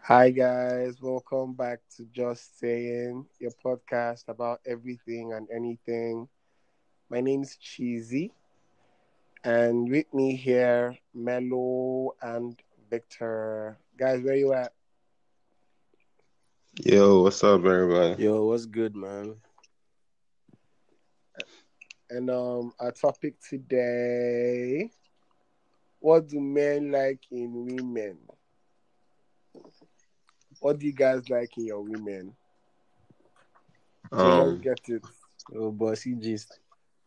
Hi guys, welcome back to Just Saying, your podcast about everything and anything. My name is Cheesy, and with me here, Mello and Victor. Guys, where you at? Yo, what's up, everybody? Yo, what's good, man? And our topic today: what do men like in women? What do you guys like in your women? So let's Um, get it. Yo, bossy gist.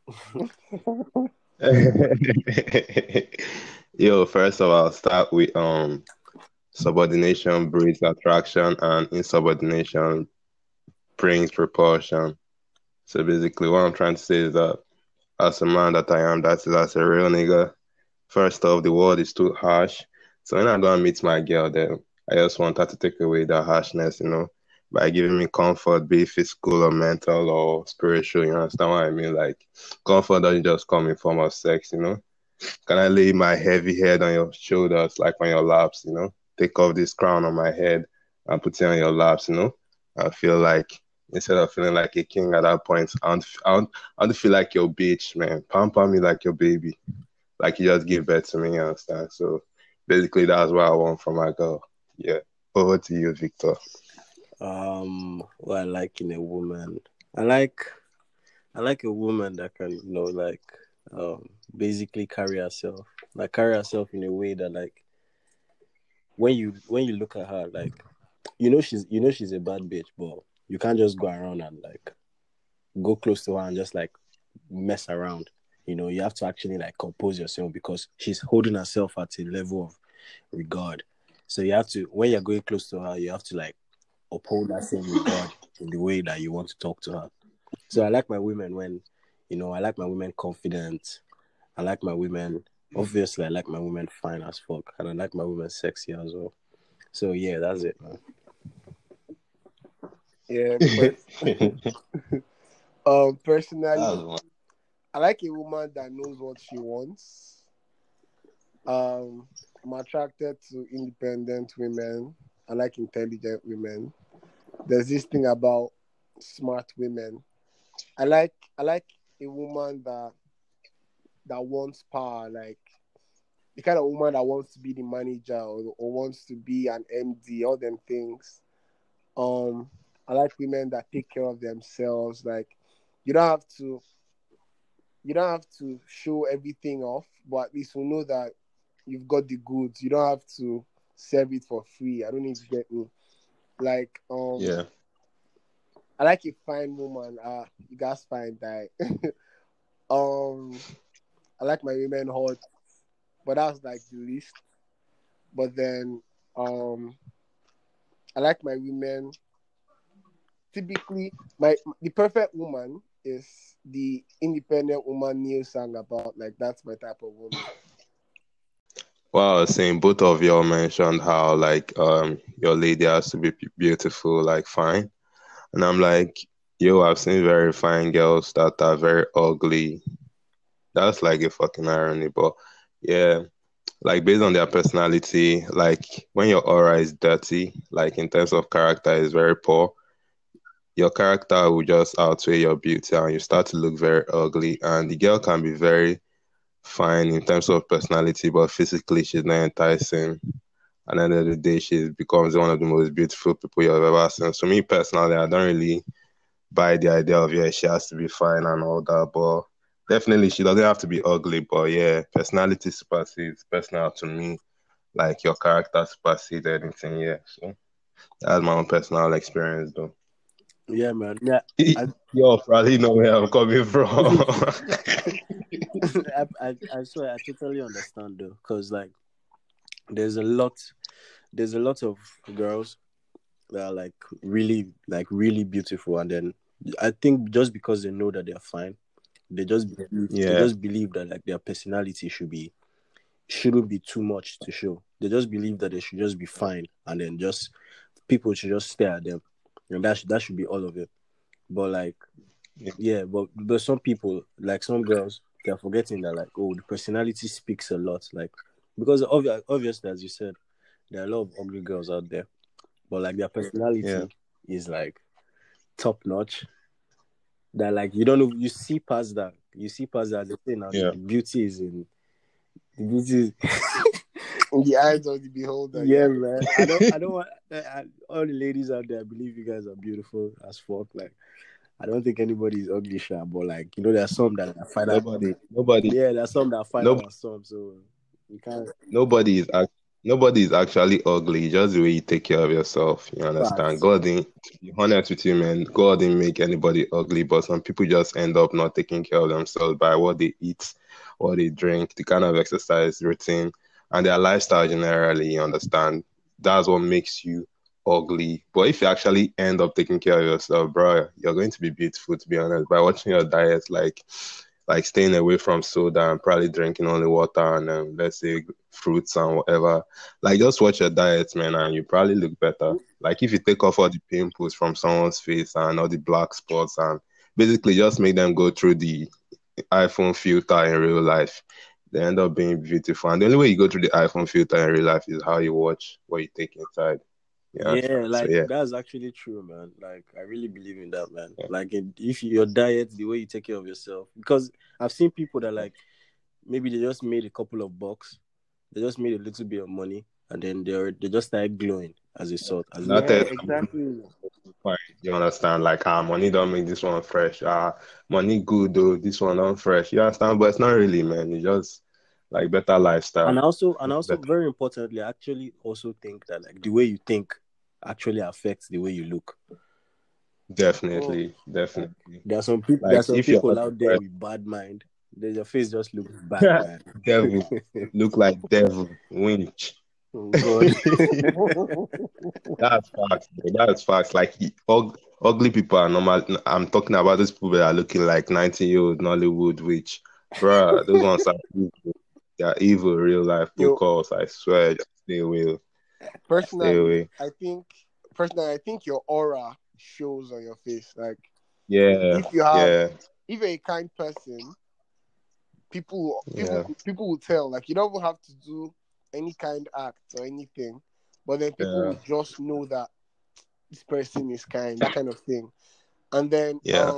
yo, first of all, I'll start with subordination breeds attraction and insubordination brings repulsion. So basically, what I'm trying to say is that as a man that I am, that is as a real nigga. First off, the world is too harsh. So when I go and meet my girl, then I just want her to take away that harshness, by giving me comfort, be it physical or mental or spiritual. You understand what I mean? Like, comfort doesn't just come in form of sex. Can I lay my heavy head on your shoulders, like on your laps? Take off this crown on my head and put it on your laps. I feel like instead of feeling like a king at that point, I want to feel like your bitch, man. Pamper me like your baby. Like you just give birth to me, you understand? So basically that's what I want from my girl. Yeah. Over to you, Victor. What I like in a woman. I like I like a woman that can, basically carry herself in a way that like when you look at her, like she's a bad bitch, but you can't just go around and like go close to her and just like mess around. You have to actually like compose yourself because she's holding herself at a level of regard. So you have to, when you're going close to her, you have to like uphold that same regard in the way that you want to talk to her. So I like my women I like my women confident. I like my women, obviously, I like my women fine as fuck. And I like my women sexy as well. So yeah, that's it, man. Yeah, That personally, was one. I like a woman that knows what she wants. I'm attracted to independent women. I like intelligent women. There's this thing about smart women. I like a woman that wants power, like the kind of woman that wants to be the manager or wants to be an MD, all them things. Um, I like women that take care of themselves. Like you don't have to you don't have to show everything off, but at least we know that you've got the goods. You don't have to serve it for free. I don't need to get me. Like Yeah. I like a fine woman. You guys fine die. um I like my women hot, but that's like the least. But then um I like my women typically the perfect woman is the independent woman Neil sang about. Like that's my type of woman. Well, I was saying both of y'all mentioned how like your lady has to be beautiful, like fine. And I'm like, yo, I've seen very fine girls that are very ugly. That's like a fucking irony, but yeah. Like based on their personality, like when your aura is dirty, like in terms of character is very poor, your character will just outweigh your beauty and you start to look very ugly. And the girl can be very fine in terms of personality, but physically she's not enticing. At the end of the day, she becomes one of the most beautiful people you've ever seen. So me personally, I don't really buy the idea of yeah, she has to be fine and all that, but definitely she doesn't have to be ugly. But yeah, personality supersedes personal to me. Like your character supersedes anything, yeah. So that's my own personal experience though. Yeah, man. Yeah. I You probably know where I'm coming from. I swear I totally understand though, because there's a lot there's a lot of girls that are really beautiful, and then I think just because they know that they're fine, they Yeah, just believe that like their personality shouldn't be too much to show. They just believe that they should just be fine, and then just people should just stare at them, and that should be all of it. But like, yeah, but some people, like some girls, they're forgetting that like, oh, the personality speaks a lot. Like, because obviously, as you said, there are a lot of ugly girls out there. but like their Yeah. personality is like top notch. That like you don't know, you see past that. You see past that. They say now Yeah. the beauty is in the beauty. Is, In the eyes of the beholder, yeah, yeah. man. I don't want all the ladies out there. I believe you guys are beautiful as fuck. Like I don't think anybody is ugly, sha, but like there's some that are finer. Nobody, Yeah, there's some that are finer nobody, than some. So you can't. nobody is act- nobody is actually ugly. Just the way you take care of yourself. You understand? Facts. God didn't. To be honest with you, man, God didn't make anybody ugly, but some people just end up not taking care of themselves by what they eat, what they drink, the kind of exercise routine, and their lifestyle generally. You understand? That's what makes you ugly. But if you actually end up taking care of yourself, bro, you're going to be beautiful. To be honest, by watching your diet, like staying away from soda and probably drinking only water and let's say fruits and whatever. Like just watch your diet, man, and you probably look better. Like if you take off all the pimples from someone's face and all the black spots and basically just make them go through the iPhone filter in real life, they end up being beautiful. And the only way you go through the iPhone filter in real life is how you watch what you take inside. You Yeah, understand? So like yeah, that's actually true, man. Like I really believe in that, man. yeah, Like if your diet, the way you take care of yourself, because I've seen people that like maybe they just made a couple of bucks, they just made a little bit of money, and then they just started glowing as a sort. As in, that Yeah, is exactly. fine. You understand? Like, money don't make this one fresh. Money good though. This one don't fresh. You understand? But it's not really, man. It's just like better lifestyle. and also Better. very importantly, I actually also think that like the way you think actually affects the way you look. Mm. Definitely, definitely. There are Like, some if you're people not out there depressed, with bad mind. Their face just looks bad, man. devil look like devil winch. Oh God. That's facts, bro. That's facts. Like, ugly people are normal. I'm talking about those people that are looking like 90-year-old Nollywood witch, bruh. Those ones are evil. They are evil, real life Yo, calls. I swear. Just stay away. Stay personally, away. I think personally, I think your aura shows on your face. Like Yeah, if you have, yeah, if you're a kind person, yeah, people will tell. Like you don't even have to do any kind act or anything, but then people yeah, will just know that this person is kind, that kind of thing. And then yeah,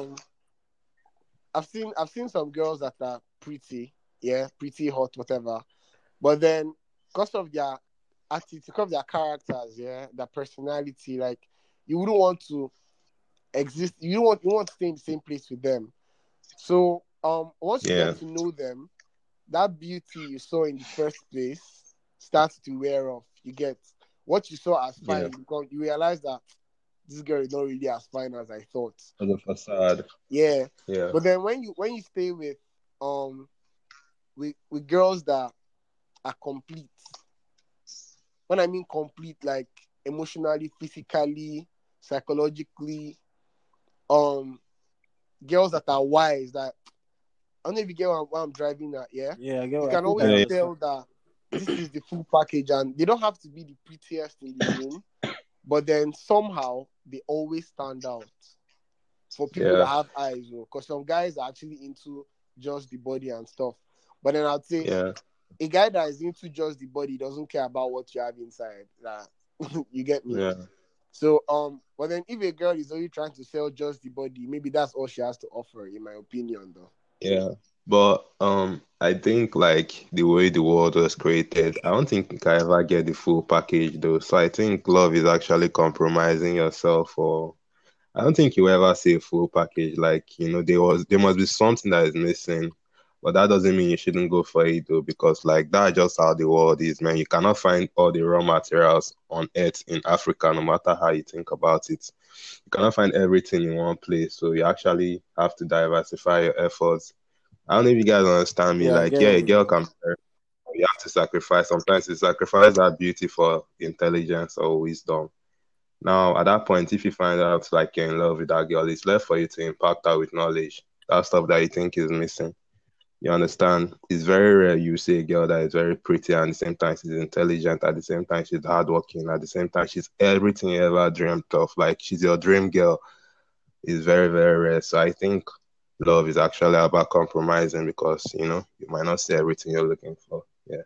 I've seen some girls that are pretty, yeah, pretty hot, whatever. But then because of their attitude, because of their characters, yeah, their personality, like you wouldn't want to exist. You want to stay in the same place with them. So once you yeah, get to know them, that beauty you saw in the first place starts to wear off. You get what you saw as yeah. fine because you realize that this girl is not really as fine as I thought. For the facade. Yeah. Yeah, But then when you stay um with girls that are complete, when I mean complete, like emotionally, physically, psychologically, um girls that are wise, that I don't know if you get what I'm driving at, yeah. Yeah, I get. You I can think I always yeah, understand. tell that this is the full package, and they don't have to be the prettiest in the room, but then somehow they always stand out for people that yeah, have eyes, because some guys are actually into just the body and stuff. But then I'd say yeah, a guy that is into just the body doesn't care about what you have inside. That you get me. yeah, So but then if a girl is only trying to sell just the body, maybe that's all she has to offer, in my opinion, though. yeah. But I think like the way the world was created, I don't think I ever get the full package though. So I think love is actually compromising yourself, or I don't think you ever see a full package. Like, there must be something that is missing, but that doesn't mean you shouldn't go for it though, because like that's just how the world is, man. You cannot find all the raw materials on earth in Africa, no matter how you think about it. You cannot find everything in one place, so you actually have to diversify your efforts. I don't know if you guys understand me. Yeah, I Like, get yeah, what a you girl mean. can marry, you have to sacrifice. Sometimes you sacrifice that beauty for intelligence or wisdom. Now, at that point, if you find out like you're in love with that girl, it's left for you to impact her with knowledge. That stuff that you think is missing. You understand? It's very rare you see a girl that is very pretty and at the same time she's intelligent, at the same time she's hardworking, at the same time she's everything you ever dreamt of. Like she's your dream girl. Is very, very rare. So I think love is actually about compromising because, you might not see everything you're looking for. Yeah.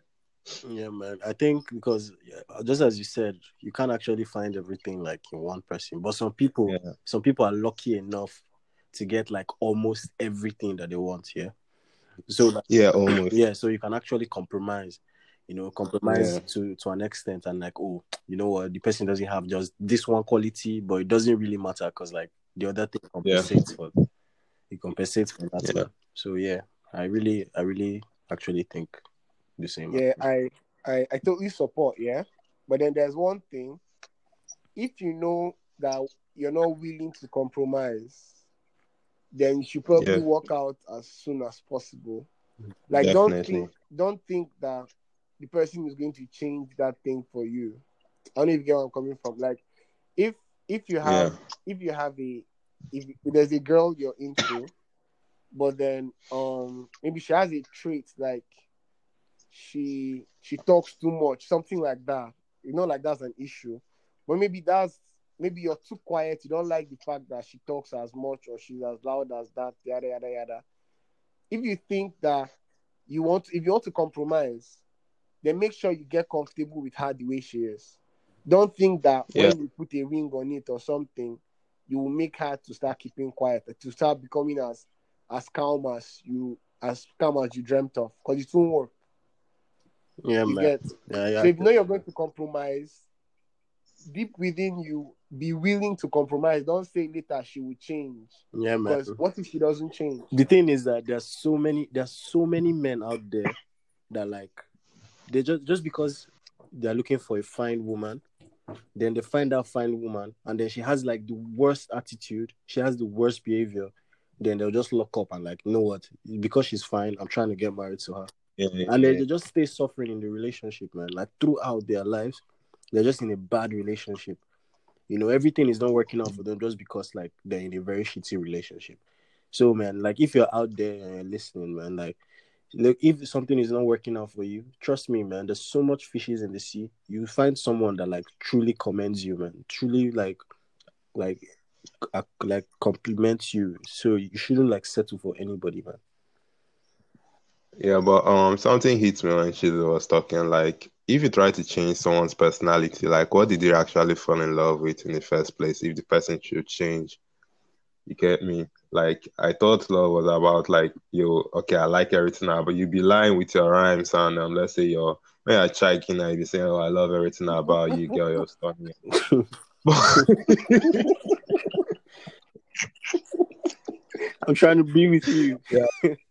Yeah, man. I think because just as you said, you can't actually find everything like in one person. But Yeah, some people are lucky enough to get like almost everything that they want. Yeah. So like, yeah, almost. yeah, so you can actually compromise. Yeah, Compromise to an extent, and like, oh, you know what, the person doesn't have just this one quality, but it doesn't really matter because like the other thing yeah, compensates for that, yeah, man. So yeah, I really actually think the same, man. Yeah, I totally support, yeah. But then there's one thing. If you know that you're not willing to compromise, then you should probably yeah, work out as soon as possible. Like definitely. don't think that the person is going to change that thing for you. I don't know if you get where I'm coming from. Like if if you Yeah, have if you have a if there's a girl you're into, but then maybe she has a trait like she talks too much, something like that. Like that's an issue. But maybe you're too quiet. You don't like the fact that she talks as much or she's as loud as that. Yada yada yada. If you think that if you want to compromise, then make sure you get comfortable with her the way she is. Don't think that yeah, when you put a ring on it or something, you will make her to start keeping quiet, to start becoming as calm as you dreamt of. Because it won't work. Yeah, You man. get. Yeah, yeah. So if you know you're going to compromise, deep within you, be willing to compromise. Don't say later she will change. Yeah, man. Because what if she doesn't change? The thing is that there's so many men out there that like they just because they're looking for a fine woman, then they find that fine woman, and then she has like the worst attitude, she has the worst behavior, then they'll just lock up and like, you know what? Because she's fine, I'm trying to get married to her. yeah, And yeah, they just stay suffering in the relationship, man. Like throughout their lives, they're just in a bad relationship. Everything is not working out for them just because like they're in a very shitty relationship. So man, like if you're out there and you're listening, man, like look, if something is not working out for you, trust me, man, there's so much fishes in the sea. You find someone that like truly commends you, man. Truly like like compliments you. So you shouldn't like settle for anybody, man. yeah. But something hits me when she was talking. Like, if you try to change someone's personality, like, what did you actually fall in love with in the first place? If the person should change, you get me? Like, I thought love was about like okay, I like everything now, but you be lying with your rhymes and let's say when you're chiking and you be saying, oh, I love everything about you, girl, you're stunning. I'm trying to be with you. Yeah,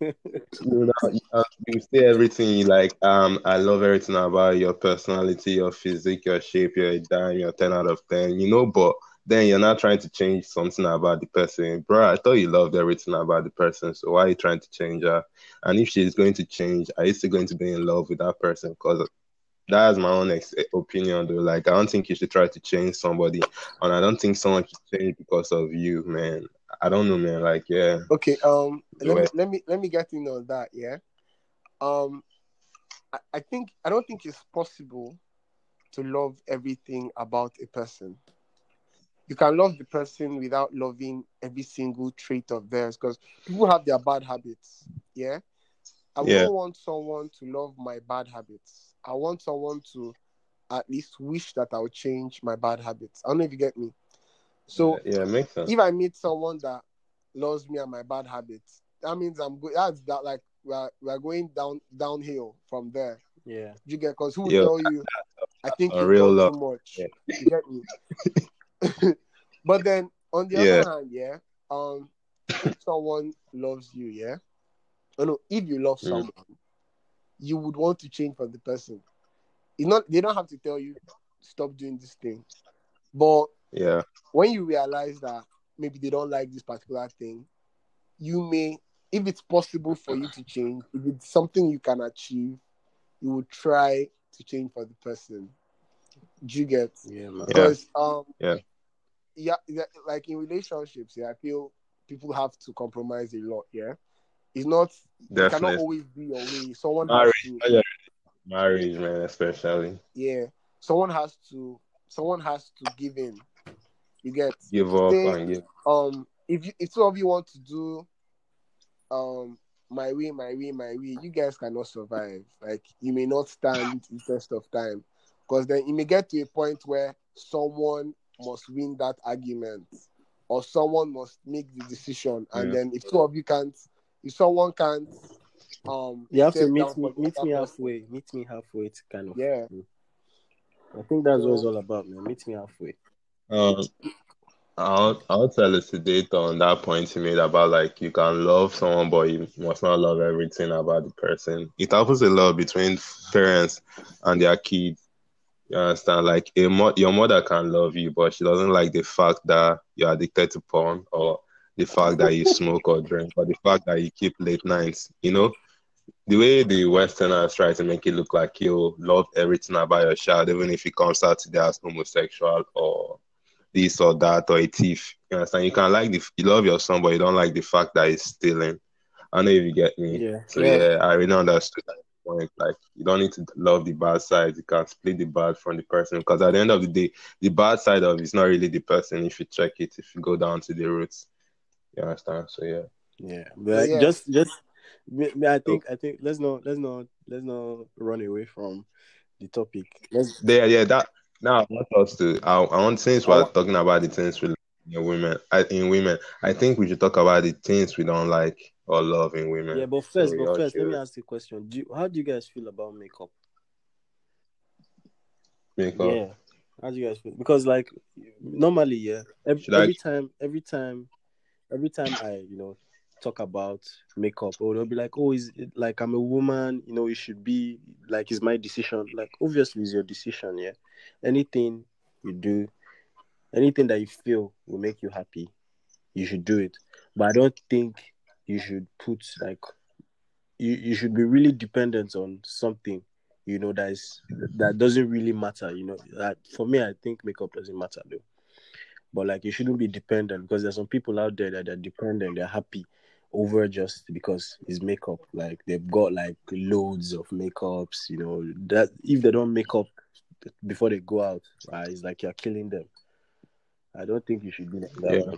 you say everything like I love everything about your personality, your physique, your shape, you're a dime, you're 10 out of 10, but then you're not trying to change something about the person. Bro, I thought you loved everything about the person, so why are you trying to change her? And if she's going to change, are you still going to be in love with that person? Because that's my own opinion, though. Like, I don't think you should try to change somebody, and I don't think someone should change because of you, man. I don't know, man. Like, yeah, Okay. Let well, me let me let me get in on that. Yeah. Um. I don't think it's possible to love everything about a person. You can love the person without loving every single trait of theirs because people have their bad habits. Yeah. I yeah, wouldn't want someone to love my bad habits. I want someone to at least wish that I'll change my bad habits. I don't know if you get me. So yeah, makes sense. if I meet someone that loves me and my bad habits, that means I'm good. That's that like we're going downhill from there. Yeah. You get because who will Yo, tell you I think a you've real done love. too much. Yeah, You get me? But then on the other yeah, hand, yeah, if someone loves you, yeah, oh no, if you love mm, someone, you would want to change for the person. It's not they don't have to tell you stop doing this thing. But yeah, when you realize that maybe they don't like this particular thing, you may, if it's possible for you to change, if it's something you can achieve, you will try to change for the person. Do you get? Yeah, man. yeah, Because yeah, yeah, like in relationships, yeah, I feel people have to compromise a lot. Yeah, it's not it cannot definitely. always be your way. Someone has Marriage, to yeah, marriage, man, especially yeah, someone has to give in. You get give up say and give. if two of you want to do my way, my way, my way, you guys cannot survive. Like, you may not stand the test of time. Because then you may get to a point where someone must win that argument, or someone must make the decision. And Yeah. then if someone can't You have to step down for the meet other me person. halfway. Meet me halfway to kind of. Yeah. I think that's what it's So all about, man. Meet me halfway. Um, I'll elucidate on that point you made about like you can love someone, but you must not love everything about the person. It happens a lot between parents and their kids. You understand? Like your mother can love you, but she doesn't like the fact that you're addicted to porn, or the fact that you smoke or drink, or the fact that you keep late nights. You know, the way the Westerners try to make it look like you love everything about your child, even if it comes out to them as homosexual or this or that or a thief. You understand? You can like you love your son, but you don't like the fact that he's stealing. I know if you get me. Yeah. So yeah, yeah, I really understood that point. Like you don't need to love the bad side. You can split the bad from the person, because at the end of the day, the bad side of it is not really the person. If you check it, if you go down to the roots, you understand. So yeah. Yeah. so But yeah. I So think let's not run away from the topic. Let's there, yeah. That now I want us to. I want, since I we're want, talking about the things we like in women. In women, I think we should talk about the things we don't like or love in yeah, women. but So first, you're let me curious. ask you a question. How do you guys feel about makeup? Makeup. Yeah. How do you guys feel? Because like normally, yeah, Should I? every time I, talk about makeup, or they'll be like, oh, is it like I'm a woman, it should be like it's my decision. Like obviously it's your decision, yeah. Anything you do, anything that you feel will make you happy, you should do it. But I don't think you should put like you should be really dependent on something, that doesn't really matter, That for me I think makeup doesn't matter though. But like you shouldn't be dependent, because there's some people out there that are dependent, they're happy over just because it's makeup. Like they've got like loads of makeups, that if they don't make up before they go out, right, it's like you're killing them. I don't think you should be like that, Yeah. man.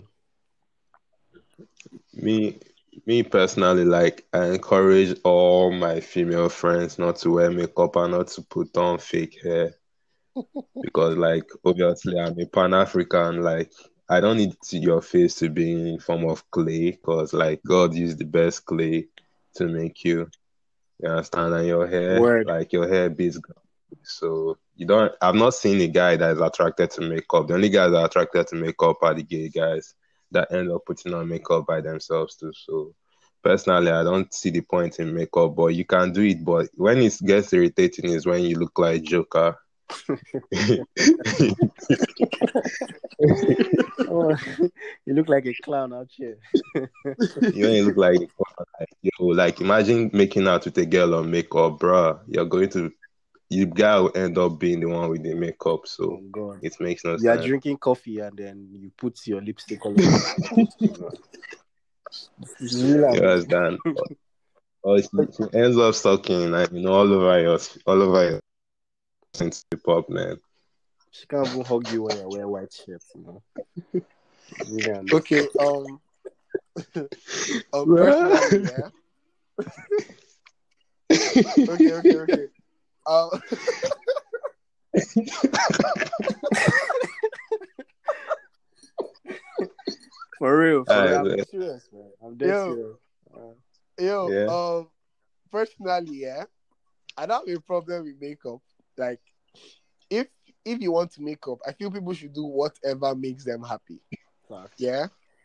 Me, me personally, like I encourage all my female friends not to wear makeup and not to put on fake hair, because, like, obviously, I'm a Pan African. Like, I don't need your face to be in form of clay, because, like, God used the best clay to make you. You understand? And your hair, Word. like, your hair beats God. So you don't. I've not seen a guy that is attracted to makeup. The only guys that are attracted to makeup are the gay guys that end up putting on makeup by themselves too. So personally, I don't see the point in makeup, but you can do it. But when it gets irritating is when you look like Joker. Oh, you look like a clown out here. You ain't look like yo, like imagine making out with a girl on makeup, bruh. You guy will end up being the one with the makeup, Oh so God. it makes no You are sense. drinking coffee and then you put your lipstick all over your face. It's You real. understand? Or she ends up sucking like all over your hip hop, man. She can't even hug you when you wear white shirts. Really Okay. understand. Personally, yeah. Okay. Um, For real. Alright, I'm man. serious, man. I'm dead yo, serious. Uh, yo. Yeah. Personally, yeah. I don't have a problem with makeup. Like, if you want to make up, I feel people should do whatever makes them happy. Facts. Yeah.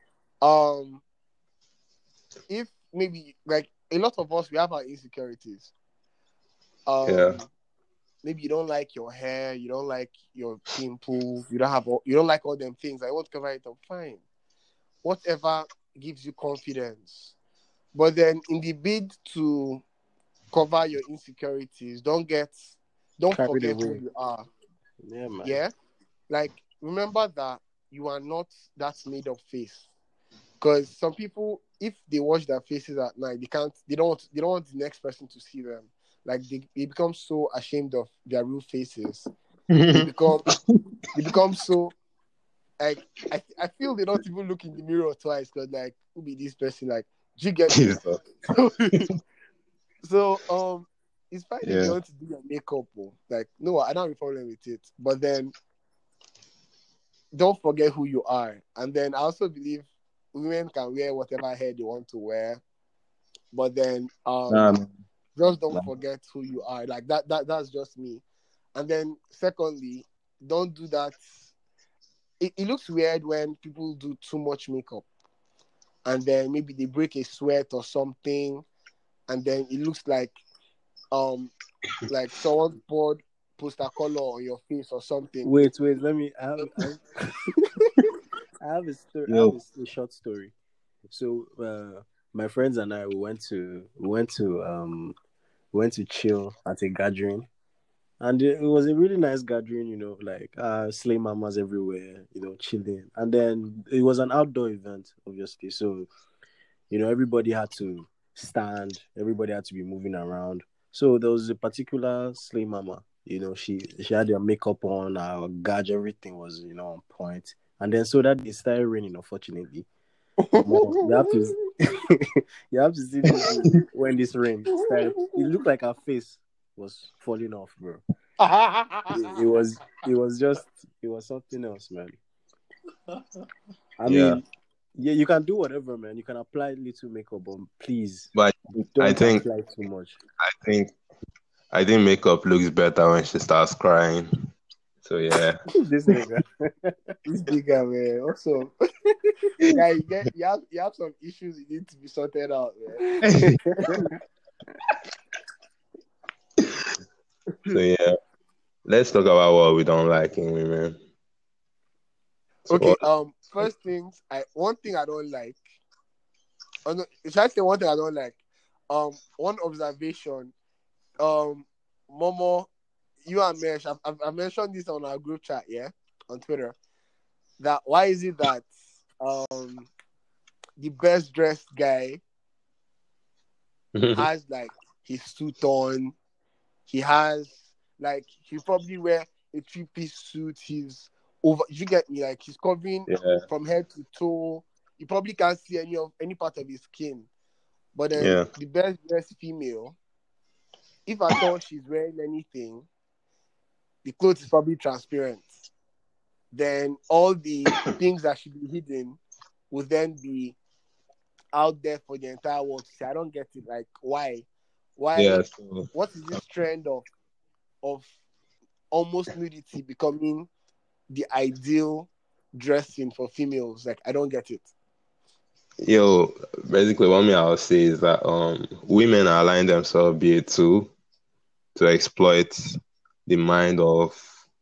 If maybe like a lot of us, we have our insecurities. Yeah. Maybe you don't like your hair, you don't like your pimples, you don't like all them things. I want to cover it up. Fine. Whatever gives you confidence. But then in the bid to cover your insecurities, don't Carried forget who away. you are. Yeah, man. Yeah. Like, remember that you are not that made up face. Because some people, if they wash their faces at night, they don't want the next person to see them. Like they become so ashamed of their real faces. They become so like I feel they don't even look in the mirror twice, because like, who be this person? Like, Do you get me? Jesus. So it's fine if you Yeah. want to do your makeup. Like, no, I don't have a problem with it. But then don't forget who you are. And then I also believe women can wear whatever hair they want to wear. But then just don't forget who you are. Like that's just me. And then secondly, don't do that. It looks weird when people do too much makeup. And then maybe they break a sweat or something, and then it looks like someone poured poster color on your face or something. Wait. Let me. I have a story. I have a short story. So, my friends and I we went to chill at a gathering, and it was a really nice gathering. Like slay mamas everywhere. Chilling, and then it was an outdoor event, obviously. So, everybody had to stand. Everybody had to be moving around. So there was a particular slay mama. She had her makeup on, her gauge, everything was on point. And then so that it started raining, unfortunately. You have to you have to see this when this rain started. It looked like her face was falling off, bro. It was something else, man. I mean, yeah, you can do whatever, man. You can apply little makeup, but please, But don't I think apply too much. I think makeup looks better when she starts crying. So yeah. This nigga. This bigger, man. Also, guy, you have some issues you need to be sorted out, man. So yeah. Let's talk about what we don't like in women. So Okay, first things, one thing I don't like. Oh no, should I say one thing I don't like? One observation. Momo, you and Mesh, I've mentioned this on our group chat, yeah, on Twitter. That why is it that the best dressed guy has like his suit on, he has like he probably wear a 3-piece suit, he's over, you get me, like he's covering from head to toe. You probably can't see any part of his skin. But then the best dressed female, if I thought she's wearing anything, the clothes is probably transparent. Then all the things that should be hidden will then be out there for the entire world to see. I don't get it. Like, why? What is this trend of almost nudity becoming the ideal dressing for females? Like, I don't get it. Yo, basically what I'll say is that women are allowing themselves be a tool to exploit the mind of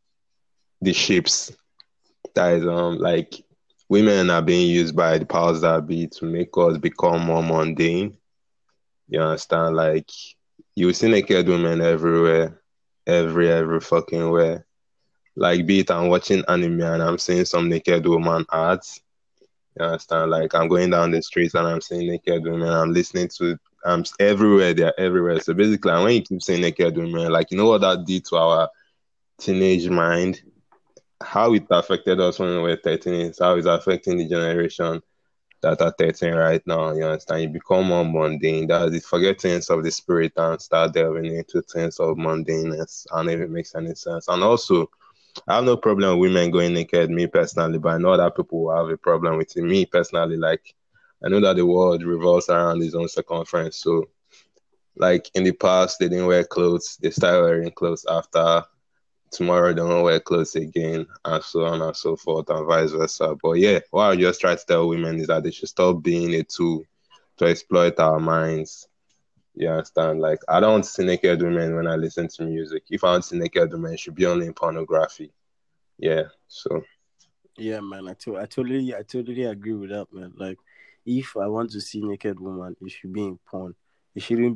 the ships. That is like women are being used by the powers that be to make us become more mundane. You understand? Like you see naked women everywhere, every fucking where. Like be it I'm watching anime and I'm seeing some naked woman ads. You understand? Like I'm going down the streets and I'm seeing naked women. I'm listening to everywhere. They're everywhere. So basically, when you keep saying naked women, like you know what that did to our teenage mind, how it affected us when we were 13, is how it's affecting the generation that are 13 right now. You understand? You become more mundane. That is, forget things of the spirit and start delving into things of mundaneness. And if it makes any sense. And also, I have no problem with women going naked, me personally, but I know that people will have a problem with it. Me personally, like, I know that the world revolves around its own circumference. So, like, in the past, they didn't wear clothes. They started wearing clothes after. Tomorrow, they won't wear clothes again, and so on and so forth, and vice versa. But yeah, what I just try to tell women is that they should stop being a tool to exploit our minds. You understand? Like, I don't see naked women when I listen to music. If I want to see naked women, it should be only in pornography. Yeah, so. Yeah, man, I totally agree with that, man. Like, if I want to see naked woman, it should be in porn. I shouldn't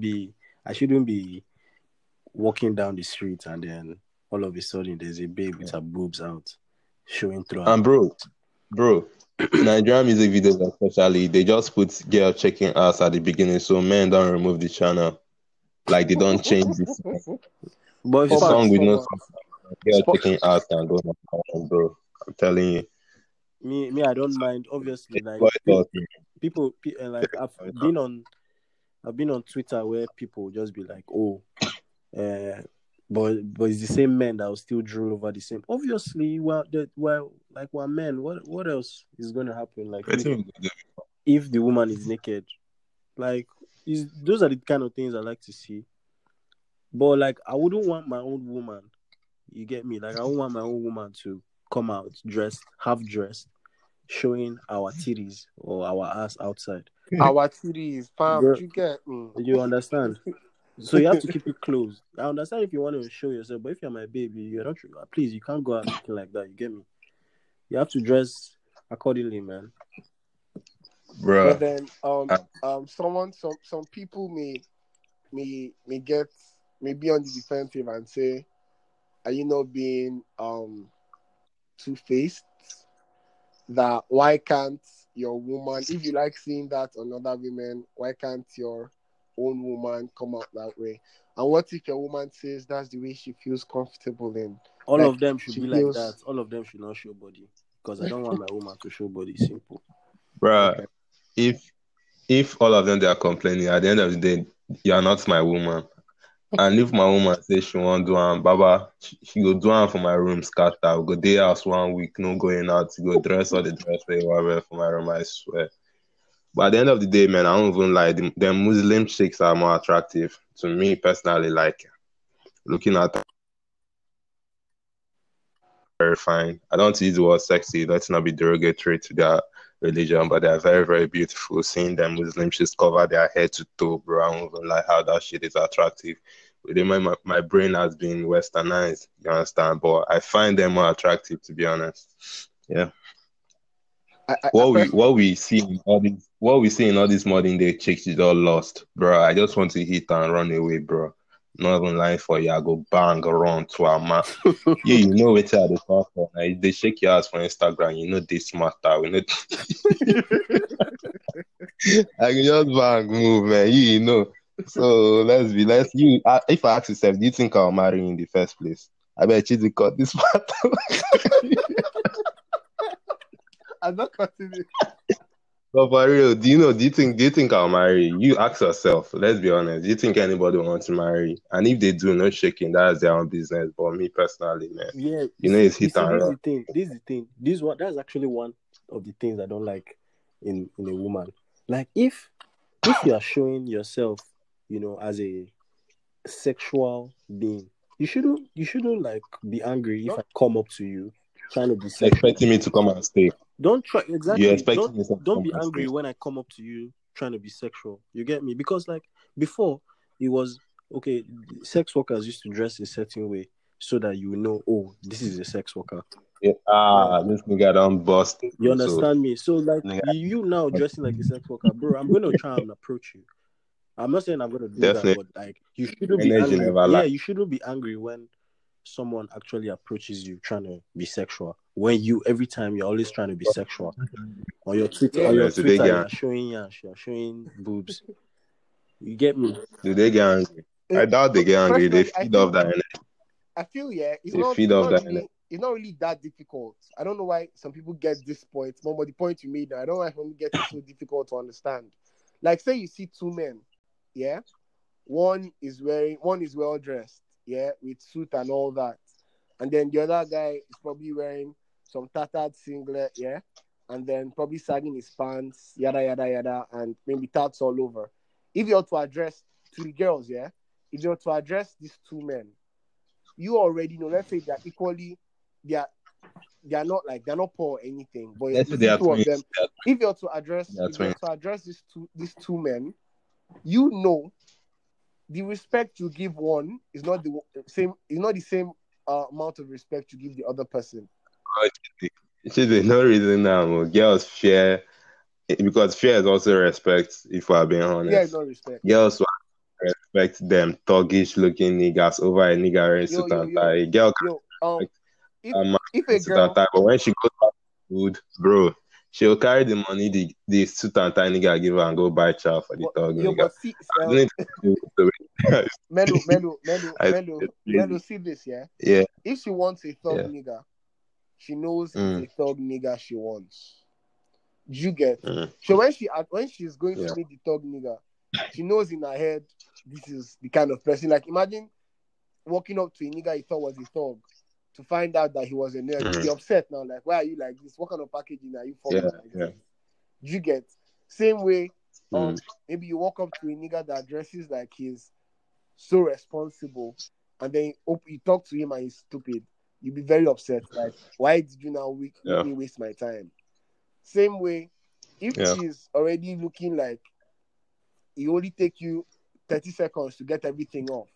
be walking down the street and then all of a sudden there's a babe with her boobs out showing through. And bro, Nigerian music videos especially, they just put girl checking ass at the beginning, so men don't remove the channel. Like they don't change the song. But the song with no girl checking ass can go on, bro. I'm telling you. Me, I don't mind. Obviously, like like I've been on Twitter where people just be like, oh, but it's the same men that will still drool over the same. Obviously, we're men. What else is going to happen? Like if the woman is naked, like those are the kind of things I like to see. But like I wouldn't want my own woman. You get me? Like I don't want my own woman to come out half dressed, showing our titties or our ass outside. Our titties, fam. Girl, You get me? you understand? So you have to keep it closed. I understand if you want to show yourself, but if you're my baby, you're not. Please, you can't go out looking like that. You get me? You have to dress accordingly, man. Bro. But then, some people may be on the defensive and say, "Are you not being two-faced? That why can't your woman, if you like seeing that on other women, why can't your own woman come out that way? And what if your woman says that's the way she feels comfortable in?" All like, of them should be feels... like that. All of them should not show body because I don't want my woman to show body. Simple, bro. Okay. If all of them they are complaining, at the end of the day, you are not my woman. And if my woman says she won't do am, Baba, she go do am for my room scatter. I'll go day house 1 week, no going out, go dress all the dress they wear for my room, I swear. But at the end of the day, man, I don't even lie. The Muslim chicks are more attractive to me personally. Like looking at them, very fine. I don't use the word sexy. Let's not be derogatory to their religion, but they're very, very beautiful. Seeing them Muslim chicks cover their head to toe, bro, I don't even like how that shit is attractive. Within my brain has been westernized, you understand? But I find them more attractive, to be honest. Yeah. What we see in all these modern day chicks is all lost, bro. I just want to hit and run away, bro. Not even lying for you. I go bang around to a man. Yeah, you know what I do for. They shake your ass for Instagram. You know they smarter. We know. I can just bang move, man. You know. So if I ask yourself, do you think I'll marry you in the first place? I bet you cut this part. I'm not cutting it. But for real, do you think I'll marry you? You ask yourself, let's be honest. Do you think anybody wants to marry you? And if they do, no shaking, that's their own business. But me personally, man. Yeah. It's hit and run. This is the thing. That's actually one of the things I don't like in a woman. Like if you are showing yourself, as a sexual being, you shouldn't like be angry if I come up to you trying to be sexual. Expecting me to come and stay. Don't try exactly. Don't be angry stay. when I come up to you trying to be sexual. You get me? Because like before, it was okay. Sex workers used to dress a certain way so that you know, oh, this is a sex worker. Yeah, this nigga done bust. You understand me? So like you now dressing like a sex worker, bro. I'm gonna try and approach you. I'm not saying I'm gonna do that, but like you shouldn't be angry. You shouldn't be angry when someone actually approaches you trying to be sexual. When every time you're always trying to be sexual. On your Twitter, you're showing boobs. You get me? Do they get angry? I doubt they get angry. They feed off that energy. I feel it's not really that difficult. I don't know why some people get this point. But the point you made, I don't know why some people get it so difficult to understand. Like say you see two men, yeah, one is well dressed, yeah, with suit and all that, and then the other guy is probably wearing some tattered singlet, yeah, and then probably sagging his pants, yada yada yada, and maybe tats all over. If you're to address to the girls, yeah, if you're to address these two men, you already know. Let's say they're equally, they're not poor or anything, but you see two of them. If you're to address these two men, you know, the respect you give one is not the same. Is not the same amount of respect you give the other person. It should be no reason now. Girls fear, because fear is also respect. If we're being honest, yeah, no respect. Girls respect them thuggish looking niggas over a nigga wearing suit and tie. Girl if a girl, but when she goes back to food, bro, she'll carry the money the suit and tie nigga give her and go buy chow for the thug nigga. Melo, see this, yeah? Yeah. If she wants a thug nigga, she knows it's a thug nigga she wants. Do you get? Mm. So when she's going Yeah. to meet the thug nigga, she knows in her head this is the kind of person. Like imagine walking up to a nigga you thought was a thug to find out that he was a nerd. You'll be upset now. Like, why are you like this? What kind of packaging are you following like Yeah. this? Do you get? Same way, Mm. maybe you walk up to a nigga that dresses like he's so responsible, and then you talk to him and he's stupid. You'll be very upset. Like, why did you now make me waste my time? Same way, if she's already looking like it only take you 30 seconds to get everything off.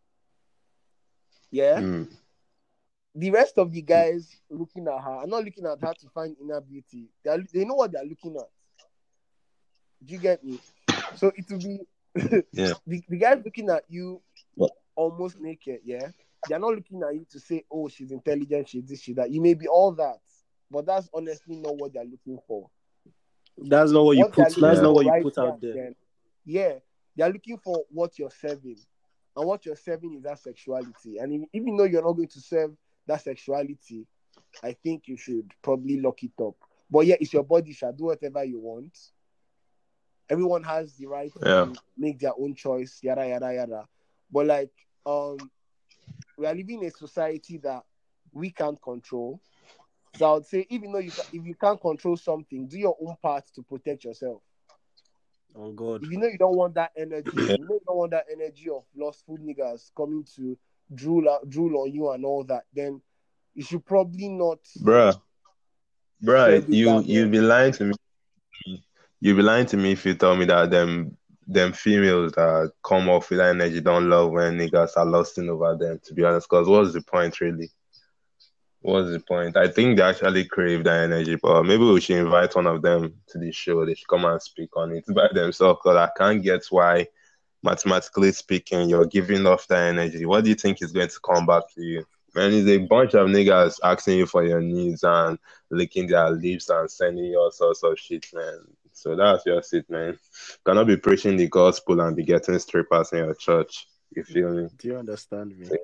Yeah? Mm. The rest of the guys looking at her are not looking at her to find inner beauty. They know what they're looking at. Do you get me? So it will be the guys looking at you almost naked, yeah? They're not looking at you to say, oh, she's intelligent, she's this, she's that. You may be all that, but that's honestly not what they're looking for. That's not what you put. That's not what you put out there. Then, yeah, they're looking for what you're serving, and what you're serving is that sexuality. And even though you're not going to serve that sexuality, I think you should probably lock it up. But yeah, it's your body. Shall do whatever you want. Everyone has the right to make their own choice. Yada yada yada. But like, we are living in a society that we can't control. So I would say, even though if you can't control something, do your own part to protect yourself. Oh God! If you know you don't want that energy, you don't want that energy of lustful niggas coming to drool on you and all that, then you should probably not. Bruh, you'd be lying to me. You'd be lying to me if you tell me that them females that come off with that energy don't love when niggas are lusting over them. To be honest, because what's the point really? What's the point? I think they actually crave that energy, but maybe we should invite one of them to the show. They should come and speak on it by themselves, because I can't get why, mathematically speaking, you're giving off that energy. What do you think is going to come back to you? Man, it's a bunch of niggas asking you for your needs and licking their lips and sending you all sorts of shit, man. So that's just it, man. You cannot be preaching the gospel and be getting strippers in your church. You feel me? Do you understand me?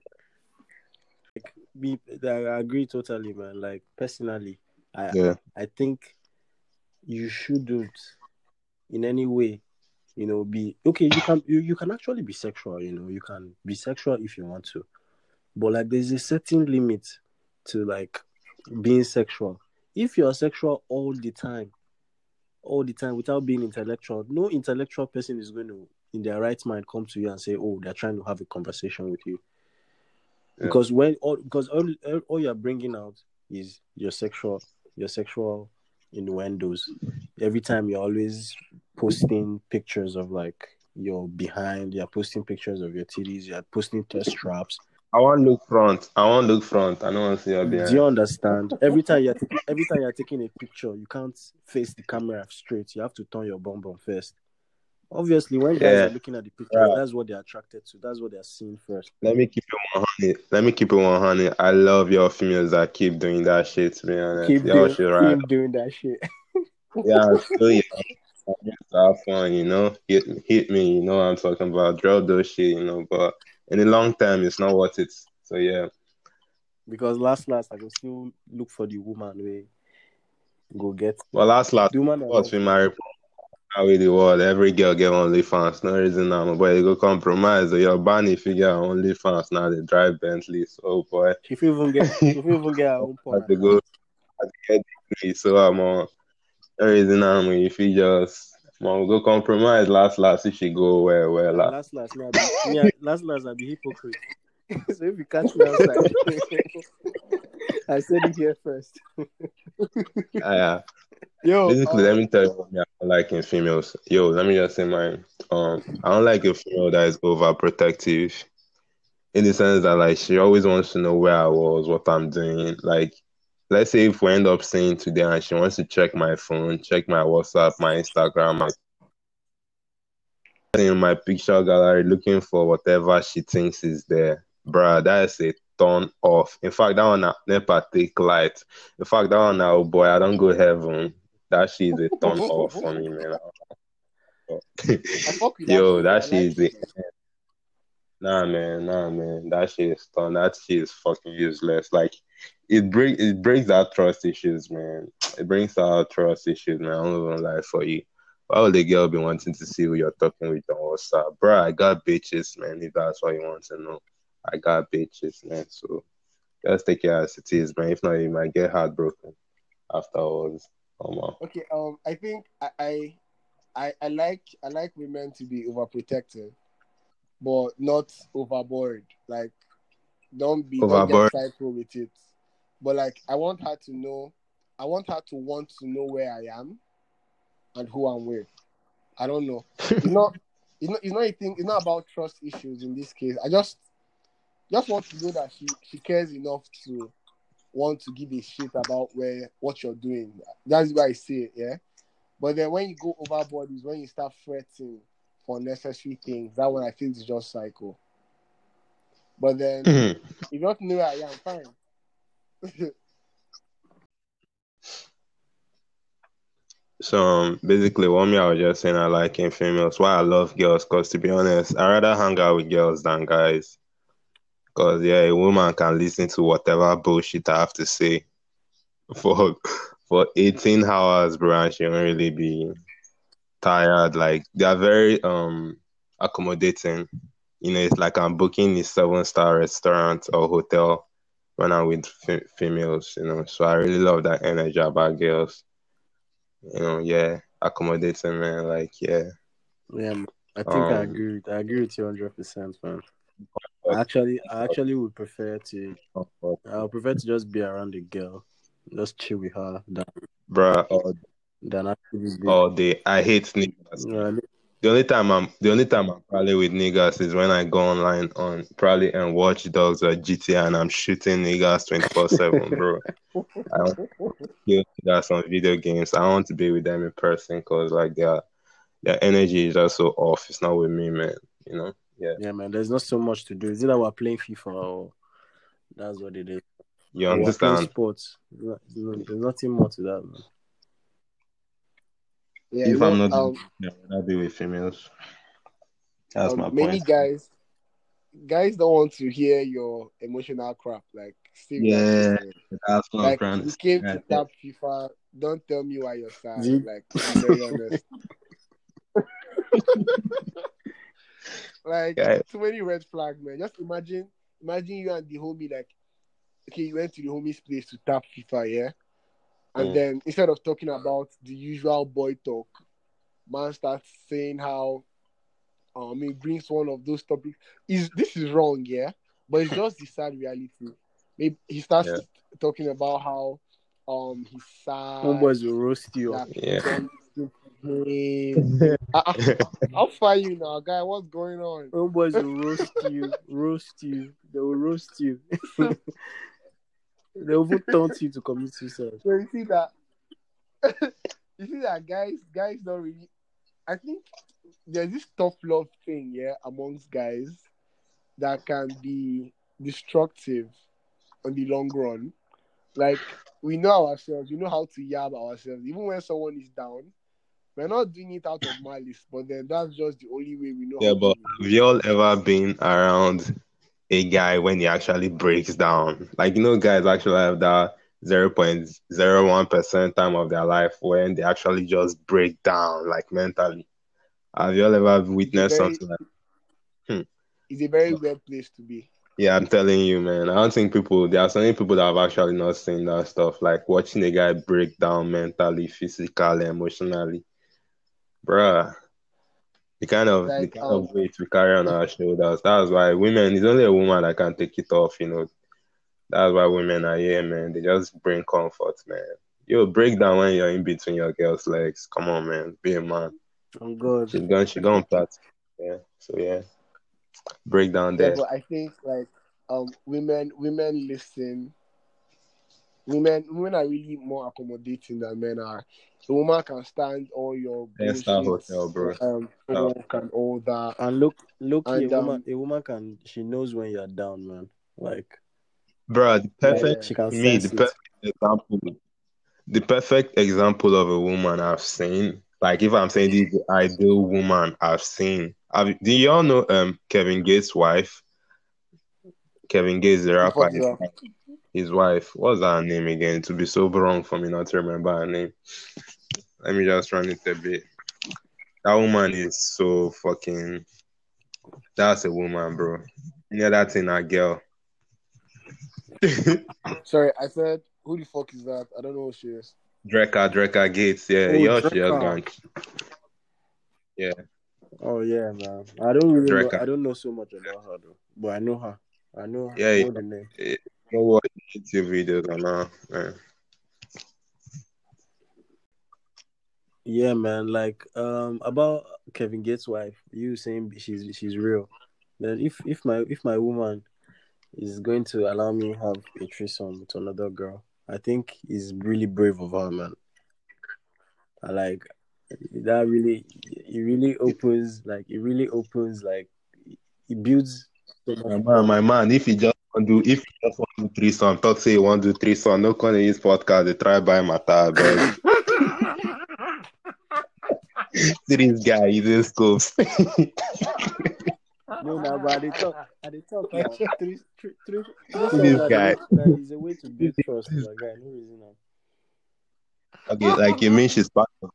I agree totally, man. Like personally, I think you shouldn't in any way, be okay. You can actually be sexual. You can be sexual if you want to, but like there's a certain limit to like being sexual. If you're sexual all the time without being intellectual, no intellectual person is going to, in their right mind, come to you and say, oh, they're trying to have a conversation with you. Because all you're bringing out is your sexual innuendos. Every time you're always posting pictures of like your behind, you're posting pictures of your titties, you're posting test straps. I want to look front. I don't want to see your behind. Do you understand? Every time you're taking a picture, you can't face the camera straight. You have to turn your bum first. Obviously, when guys are looking at the pictures, that's what they're attracted to. That's what they're seeing first. Let me keep it 100. I love your females that keep doing that shit, to be honest. Keep doing that shit. Yeah, so just have fun, hit me, what I'm talking about. Drop those shit, but in the long term, it's not worth it. So, yeah. Because last, I can still look for the woman we go get. Well, last, what we marry out with the world, every girl get OnlyFans. No reason now, but you go compromise. Your Barney figure OnlyFans now. They drive Bentleys. Oh boy. If you even get her own porn. I get degree, so I'm on. No reason now, if you just go compromise. Last, if she go where last, I be hypocrite. So if you catch me outside, I said it here first. Yeah. Basically, let me tell you what I don't like in females. Let me just say mine. I don't like a female that is overprotective, in the sense that like she always wants to know where I was, what I'm doing. Like, let's say if we end up seeing today and she wants to check my phone, check my WhatsApp, my Instagram, in my picture gallery, looking for whatever she thinks is there. Bruh, that is a turn off. In fact, that one never take light. In fact, that one now, boy, I don't go heaven. That shit is a turn off for me, man. That shit is it. Nah, man. That shit is done. That shit is fucking useless. Like, it breaks that trust issues, man. it brings out trust issues, man. I don't even lie for you. Why would the girl be wanting to see who you're talking with on WhatsApp? Bro, I got bitches, man, if that's what you want to know. I got bitches, man. So just take it as it is, man. If not, you might get heartbroken afterwards. Come on. Okay. I think I like women to be overprotective, but not overboard. Like, don't get Overboard. psycho with it. But like, I want her to know. I want her to want to know where I am and who I'm with. I don't know. It's not. It's not a thing. It's not about trust issues in this case. I just want to know that she cares enough to want to give a shit about what you're doing. That's why I say it, yeah. But then when you go overboard is when you start fretting for unnecessary things. That one I feel is just psycho. But then if you don't know where I am, fine. So basically, what me I was just saying, I like in females. Why I love girls, cause to be honest, I rather hang out with girls than guys. Cause yeah, a woman can listen to whatever bullshit I have to say for 18 hours, bro, and she won't really be tired. Like they are very accommodating. You know, it's like I'm booking a 7-star restaurant or hotel when I'm with females. You know, so I really love that energy about girls. You know, yeah, accommodating, man. Like, yeah. Yeah, man. I think Um, I agree with you 100%, man. I actually would prefer to. I would prefer to just be around the girl, just chill with her, bruh, than actually be. all day. I hate niggas. You know what I mean? The only time I'm probably with niggas is when I go online on probably and watch dogs or GTA and I'm shooting niggas 24/7, bro. I don't kill niggas on video games. I want to be with them in person because like their energy is just so off. It's not with me, man. You know? Yeah. Yeah, man. There's not so much to do. Is it that we're playing FIFA or that's what it is? You Or we're playing understand? sports. There's nothing more to that, man. Yeah, If I'm not doing it, I'll be with females. That's my many point. guys don't want to hear your emotional crap. Like, seriously, Yeah, man. that's what I'm Like, trying to you say came to right there. tap FIFA. Don't tell me why you're sad. The- Like, to be very honest. Like, Yeah. too many red flags, man. Just imagine you and the homie, like, okay, you went to the homie's place to tap FIFA, yeah? And then instead of talking about the usual boy talk, man starts saying how he brings one of those topics. This is wrong, yeah? But it's just the sad reality. Maybe he starts Yeah. talking about how he's sad Homeboys will roast you. that people Yeah. don't listen to him. How far you now, guy? What's going on? Homeboys will roast you. They will roast you. They'll even taunt you to commit suicide. So you see that guys don't really. I think there's this tough love thing, yeah, amongst guys that can be destructive on the long run. Like, we know ourselves, we know how to yab ourselves. Even when someone is down, we're not doing it out of malice, but then that's just the only way we know Yeah, how but to. have you all ever been around a guy when he actually breaks down? Like, you know, guys actually have that 0.01% time of their life when they actually just break down, like mentally. Have you all ever It's a witnessed very, something like Hmm. it's a very weird place to be. Yeah, I'm telling you, man. I don't think there are so many people that have actually not seen that stuff, like watching a guy break down mentally, physically, emotionally. Bruh, the Like, kind of weight we carry on our shoulders. That's why women, it's only a woman that can take it off, you know. That's why women are here, man. They just bring comfort, man. You break down when you're in between your girl's legs. Come on, man. Be a man. Oh God. She gone plat. Yeah. So yeah. Break down yeah, there. but I think like women listen. Women are really more accommodating than men are. A woman can stand all your 10-star bullshit, hotel, bro. talk and all that. And look, a And woman can. She knows when you're down, man. Like Bro, yeah, she can the sense it. perfect example of a woman I've seen. Like if I'm saying this is the ideal woman I've seen. Do you all know Kevin Gates' wife? Kevin Gates, the rapper. fuck it up. his wife. What's her name again? To be so wrong for me not to remember her name. Let me just run it a bit. That woman is so fucking. That's a woman, bro. Yeah, that's in a girl. Sorry, I said, who the fuck is that? I don't know who she is. Dreka Gates. Yeah, Oh, yo, she just Dreka. gone. Yeah, Oh yeah, man. I don't really know. Dreka. I don't know so much about her though, but I know her. I know her. Yeah, I you know the name. know what YouTube videos on her. Man. Yeah, man. Like about Kevin Gates' wife, you saying she's real. Then if my woman is going to allow me have a threesome with another girl, I think is really brave of her, man. I like that really. It really opens like it builds so much My trust. man, if you just want to do threesome, talk say you want to do threesome, no come use podcast, they try buy matter, beg. See this guy, he's in scopes. No, no, but I dey talk now. See Threesome this guy. that is a way to build trust, my guy. No reason now. Okay, like you mean she's part of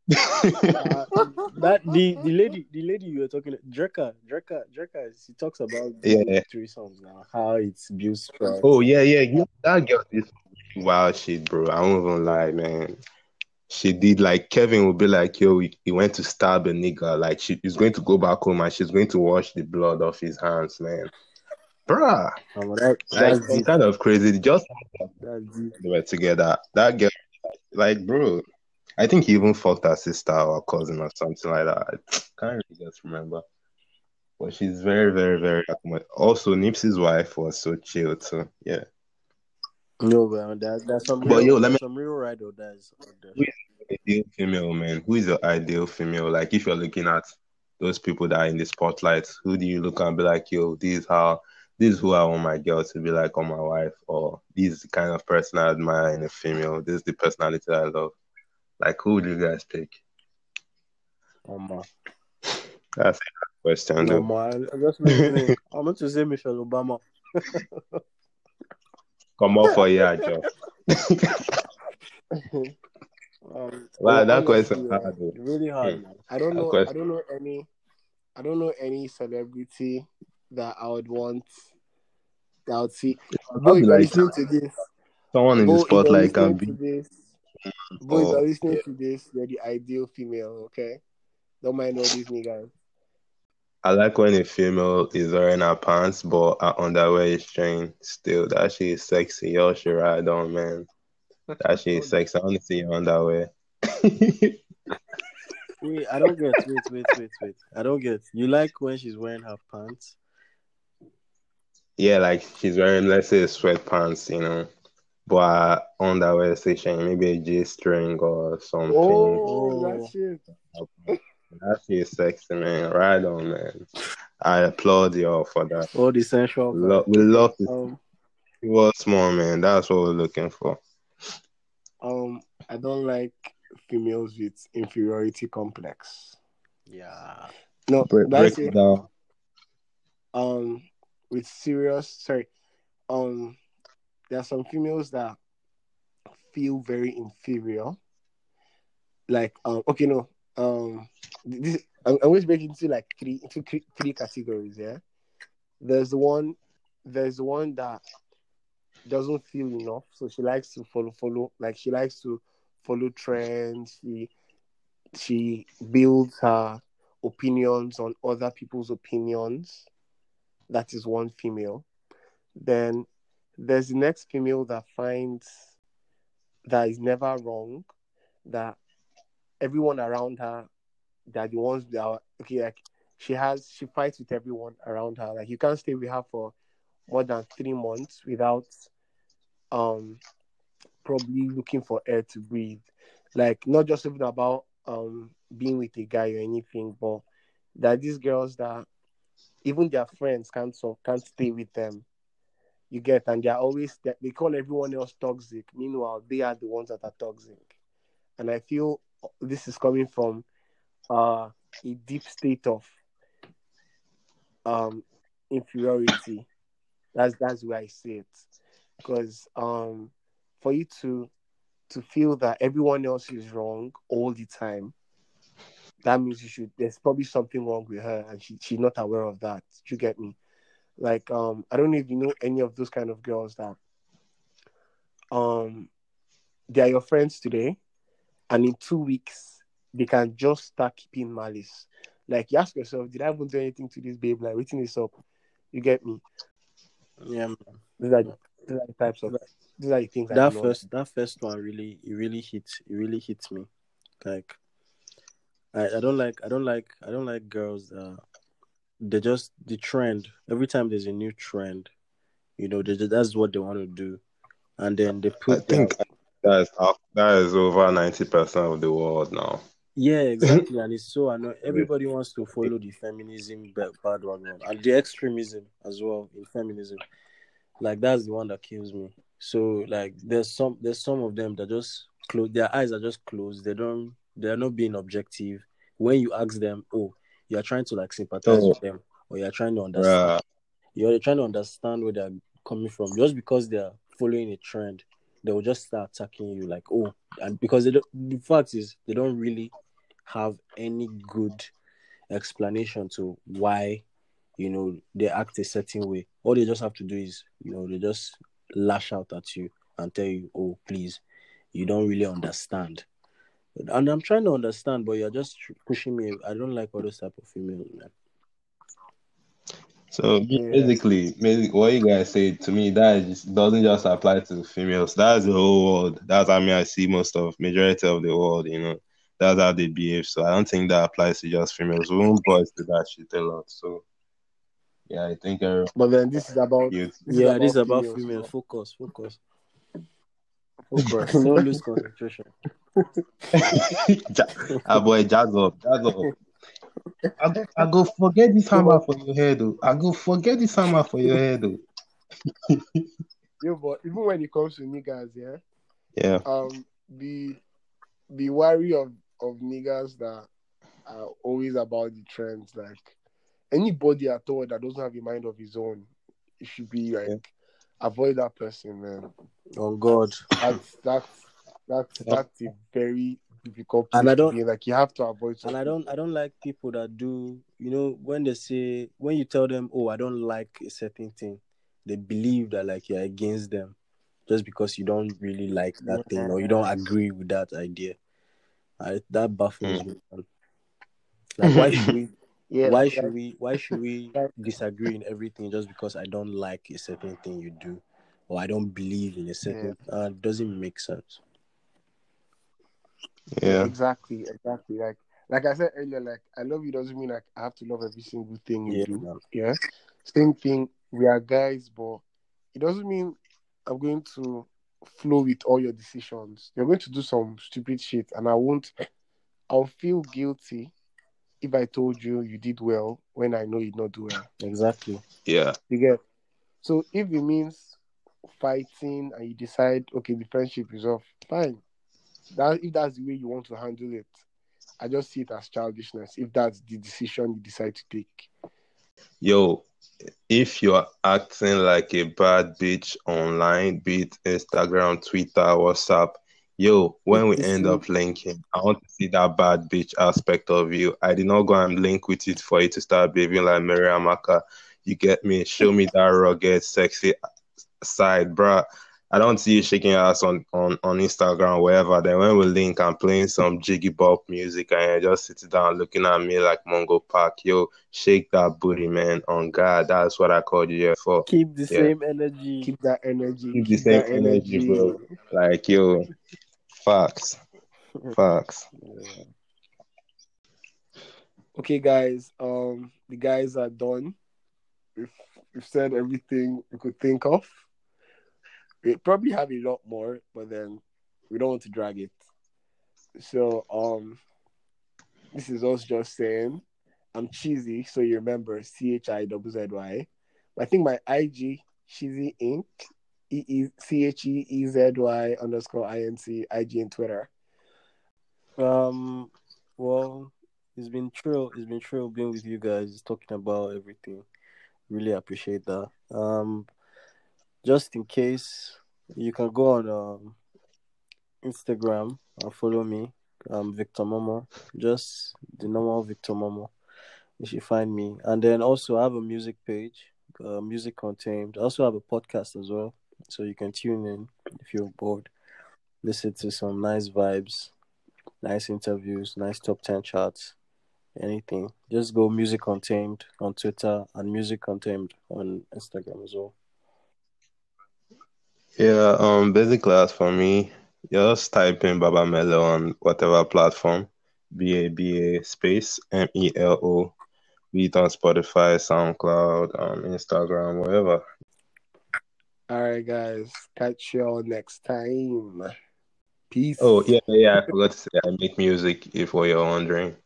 That the lady you were talking, Dreka, she talks about doing yeah. threesomes now, how it builds Oh trust. yeah, that girl is wild shit, bro. I won't even lie, man. She did like Kevin would be like, yo, he went to stab a nigga. Like he's going to go back home and she's going to wash the blood off his hands, man. Bruh. Like That's some deep. kind of crazy. Just That's deep. they were together. That girl, like, bro. I think he even fucked her sister or cousin or something like that. I can't really just remember. But she's very, very, very accommodating. Also, Nipsey's wife was so chill too. Yeah. No, but there's some But yo, let me. real ride or dies out there. Who is your ideal female, man? Who is your ideal female? Like, if you're looking at those people that are in the spotlight, who do you look and be like, yo, this is who I want my girl to be like on my wife, or this is the kind of person I admire in a female. This is the personality I love. Like, who do you guys pick? Um, That's a question, no, though. man, I just really think I'm going to say Michelle Obama. Come up for yeah, Joe. Wow, that Honestly, question hard, though. really hard, man. I don't That know. question. I don't know any celebrity that I would want. That I would see. Bo, I'll be if you're like listening to this, someone in the Bo, if you're spotlight can listening be. to this, Bo, if Or you're listening to this, you're the ideal female. Okay, don't mind all these niggas. I like when a female is wearing her pants, but her underwear is string. Still, that shit is sexy. Yo, she ride on, man. That shit is sexy. I want to see your underwear. Wait, I don't get. Wait. I don't get. You like when she's wearing her pants? Yeah, like she's wearing, let's say, sweatpants, but her underwear section, maybe a G string or something. Oh, that Oh, shit. That shit is sexy, man. Ride on, man. I applaud y'all for that. all the sensual part. We Okay. love to see what's more, man. That's what we're looking for. I don't like females with inferiority complex. Yeah. No, Break that's it it. down. With serious, sorry. There are some females that feel very inferior. Like, okay, no, this I'm going to break it into like three categories. Yeah, there's the one, that doesn't feel enough, so she likes to follow, like she likes to follow trends. She builds her opinions on other people's opinions. That is one female. Then there's the next female that finds that is never wrong, that everyone around her, they're the ones that are okay. Like she fights with everyone around her. Like you can't stay with her for more than 3 months without um probably looking for air to breathe. Like not just even about being with a guy or anything, but that these girls that even their friends can't stay with them. You get, and they're always they call everyone else toxic. Meanwhile, they are the ones that are toxic. And I feel this is coming from a deep state of um inferiority. That's where I see it. because for you to feel that everyone else is wrong all the time, that means there's probably something wrong with her and she's not aware of that. You get me? Like I don't know if you know any of those kind of girls that um they are your friends today, and in 2 weeks they can just start keeping malice. Like you ask yourself, did I even do anything to this babe? Like waiting this up. You get me? Yeah, man. These are the types of these are the things I do not do. That first one it really hits me. Like I don't like girls they just the trend. Every time there's a new trend, that's what they want to do. And then they I put their think that is over 90% of the world now. yeah, exactly, and it's so annoying. Everybody wants to follow the feminism bandwagon and the extremism as well in feminism. Like that's the one that kills me. So like there's some of them that just close their eyes are just closed. They're not being objective. When you ask them, oh, you're trying to like sympathize So, with them or you're trying to understand bruh, you're trying to understand where they're coming from. Just because they're following a trend, they will just start attacking you like, oh, and because the fact is they don't really have any good explanation to why they act a certain way. All they just have to do is they just lash out at you and tell you, oh, please, you don't really understand. And I'm trying to understand, but you're just pushing me. I don't like all those type of females, man. so Yeah. basically, what you guys say to me doesn't just apply to females. That's the whole world. That's how I see most of majority of the world. That's how they behave. So I don't think that applies to just females. Women boys do that shit a lot. So yeah, I think everyone But then this is about you. This is about females females. now. Focus. Focus. No lose concentration. Ah boy, jazz up. I go forget this Yeah, hammer for your head, though. I go forget this hammer for your head, though. but even when it comes to niggas, yeah, Yeah. be wary of niggas that are always about the trends. Like anybody at all that doesn't have a mind of his own, it should be like Yeah. avoid that person, man. Oh God. That's a very difficult And place I to don't be in. Like you have to avoid and such people. I don't like people that do when they say when you tell them, oh, I don't like a certain thing, they believe that like you're against them just because you don't really like that thing or you don't Yes. agree with that idea. That Mm. baffles me, man. Like Yeah, why should we disagree in everything just because I don't like a certain thing you do or I don't believe in a yeah, certain it doesn't make sense. yeah, Yeah. exactly. Like I said earlier, like I love you doesn't mean like I have to love every single thing you Yeah, do. man. Yeah. Same thing. We are guys, but it doesn't mean I'm going to flow with all your decisions. You're going to do some stupid shit, and I'll feel guilty if I told you you did well when I know you did not do well. Exactly. Yeah. You get. So if it means fighting and you decide, okay, the friendship is off, fine. If that's the way you want to handle it, I just see it as childishness. If that's the decision you decide to take. Yo, if you're acting like a bad bitch online, be it Instagram, Twitter, WhatsApp, yo, when we You end see, up linking, I want to see that bad bitch aspect of you. I did not go and link with it for you to start behaving like Mary Amaka. You get me? Show me that rugged, sexy side, bruh. I don't see you shaking your ass on Instagram or wherever. Then when we link, I'm playing some jiggy bop music and you're just sitting down looking at me like Mongo Park. Yo, shake that booty, man. On God, that's what I called you here for. Keep the Yeah. same energy. keep that energy. Keep the Keep same that energy, energy. bro. Like, yo, facts. Facts. Yeah. Okay, guys. The guys are done. We've, we've said everything we could think of. We probably have a lot more, but then we don't want to drag it. So, this is us just saying I'm cheesy, so you remember CHIZZY. I think my IG cheesy Inc. CHEEZY underscore INC IG and Twitter. Well, it's been true. It's been true being with you guys, talking about everything. Really appreciate that. just in case, you can go on Instagram and follow me. Victor Momo. Just the normal Victor Momo. You should find me. And then also I have a music page, Music Contained. I also have a podcast as well. So you can tune in if you're bored. Listen to some nice vibes, nice interviews, nice top 10 charts, anything. Just go Music Contained on Twitter and Music Contained on Instagram as well. Yeah, basically as for me, just type in Baba Melo on whatever platform, BABA space MELO, be it on Spotify, SoundCloud, Instagram, wherever. All right, guys. Catch y'all next time. Oh, Peace. yeah, I forgot to say I make music if you're wondering.